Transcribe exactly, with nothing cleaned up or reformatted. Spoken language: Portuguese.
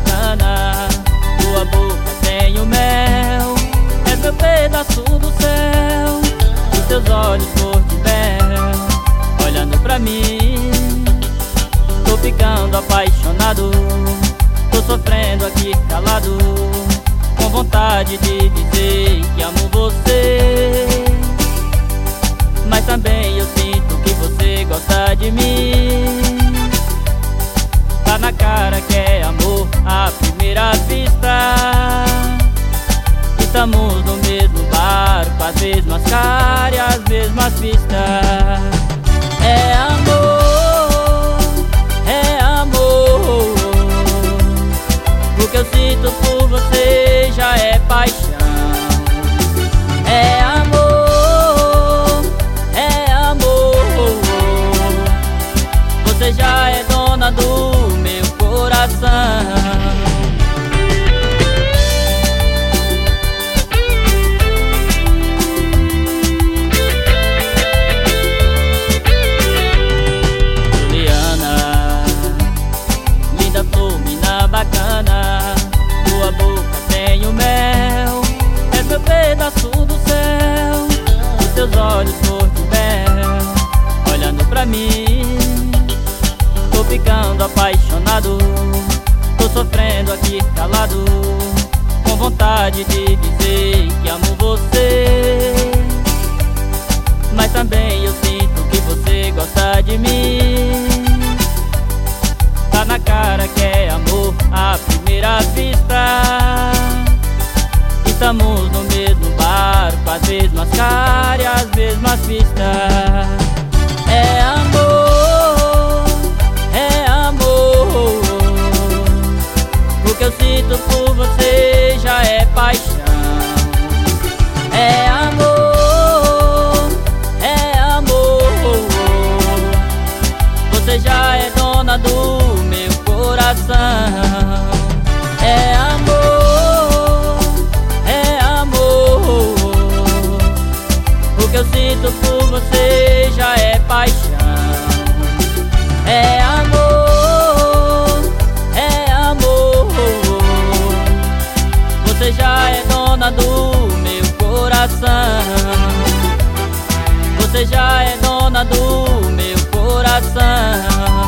bacana, tua boca tem o mel, é meu pedaço do céu, os teus olhos cor de mel, olhando pra mim. Tô ficando apaixonado, tô sofrendo aqui calado, com vontade de dizer que amo você, mas também eu sinto que você gosta de mim. Tá na cara que é amor à primeira vista, estamos no mesmo barco, as mesmas caras e as mesmas pistas. É amor, é amor, o que eu sinto por você já é paixão. É amor, é amor, você já é dona do meu coração. Bacana, tua boca tem o mel, é meu pedaço do céu, os teus olhos cor de mel, olhando pra mim. Tô ficando apaixonado, tô sofrendo aqui calado, com vontade de dizer que amo você, mas também eu sinto que você gosta de mim. Tá na cara que é amor à primeira vista, estamos no mesmo barco, as mesmas caras e as mesmas pistas. É amor, é amor, o que eu sinto por você já é paixão. É amor, é amor, você já é dona do meu coração. É amor, é amor, o que eu sinto por você já é paixão. É amor, é amor, você já é dona do meu coração. Você já é dona do meu coração.